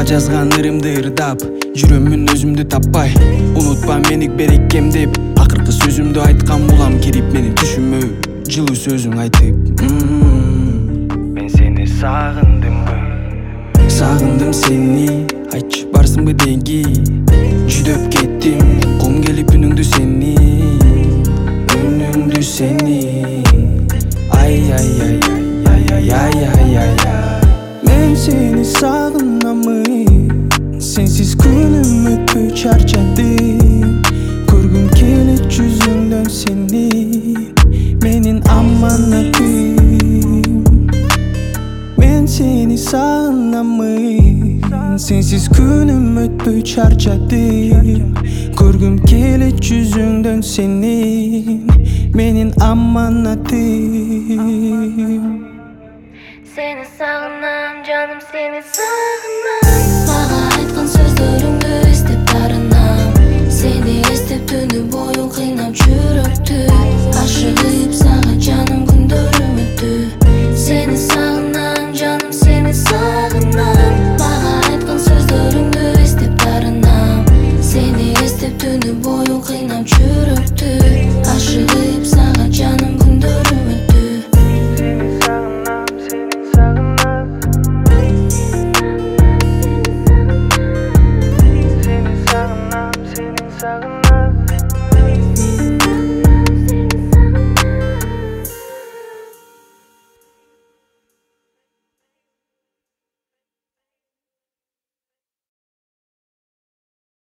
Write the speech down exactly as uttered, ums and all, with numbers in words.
жазган ырымды ырдап жүрөмүн өзүмдү таппай. Унутпа мени берекем деп акыркы сөзүмдү айткан булам. Кирип менин түшүмө жылуу сөзүң айтып. Мен сени сагындымбы, Сагындым сени, айтчы барсыңбы деги. Жүдөп кеттим, кум келип үнүңдү сени, үнүңдү сени. Ай ай ай ай ай ай ай ай ай. Мен сени сагынамы, сенсиз күнүм өтпөй чарчадым. Көргүм келет жүзүңдөн сени, менин аманатым. Мен сени сагынамы, сенсиз күнүм өтпөй чарчадым. Көргүм келет жүзүңдөн сени, менин аманатым. Seni sağınam canım, seni sağınam.